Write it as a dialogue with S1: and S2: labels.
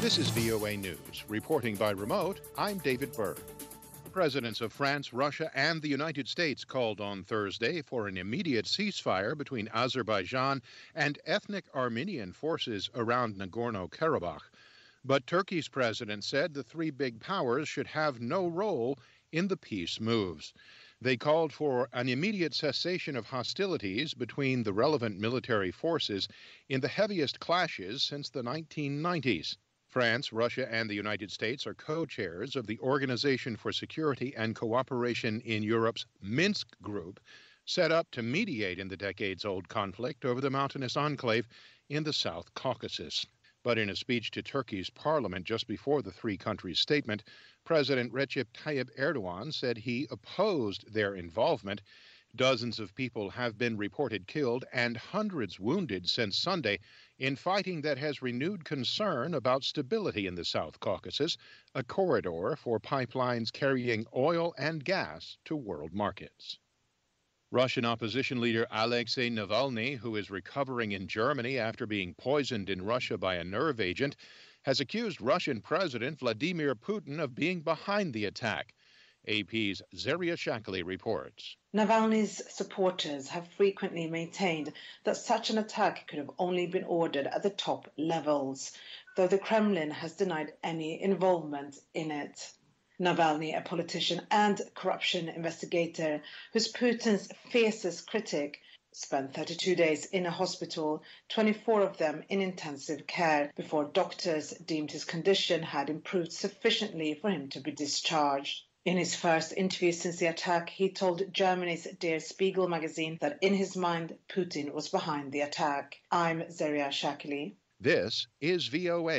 S1: This is VOA News. Reporting by remote, I'm David Berg. The presidents of France, Russia, and the United States called on Thursday for an immediate ceasefire between Azerbaijan and ethnic Armenian forces around Nagorno-Karabakh. But Turkey's president said the three big powers should have no role in the peace moves. They called for an immediate cessation of hostilities between the relevant military forces in the heaviest clashes since the 1990s. France, Russia, and the United States are co-chairs of the Organization for Security and Cooperation in Europe's Minsk Group, set up to mediate in the decades-old conflict over the mountainous enclave in the South Caucasus. But in a speech to Turkey's parliament just before the three countries' statement, President Recep Tayyip Erdogan said he opposed their involvement. Dozens of people have been reported killed and hundreds wounded since Sunday in fighting that has renewed concern about stability in the South Caucasus, a corridor for pipelines carrying oil and gas to world markets. Russian opposition leader Alexei Navalny, who is recovering in Germany after being poisoned in Russia by a nerve agent, has accused Russian President Vladimir Putin of being behind the attack. AP's Zeria Shakali reports.
S2: Navalny's supporters have frequently maintained that such an attack could have only been ordered at the top levels, though the Kremlin has denied any involvement in it. Navalny, a politician and corruption investigator who's Putin's fiercest critic, spent 32 days in a hospital, 24 of them in intensive care, before doctors deemed his condition had improved sufficiently for him to be discharged. In his first interview since the attack, he told Germany's Der Spiegel magazine that in his mind, Putin was behind the attack. I'm Zeria Shakali.
S1: This is VOA.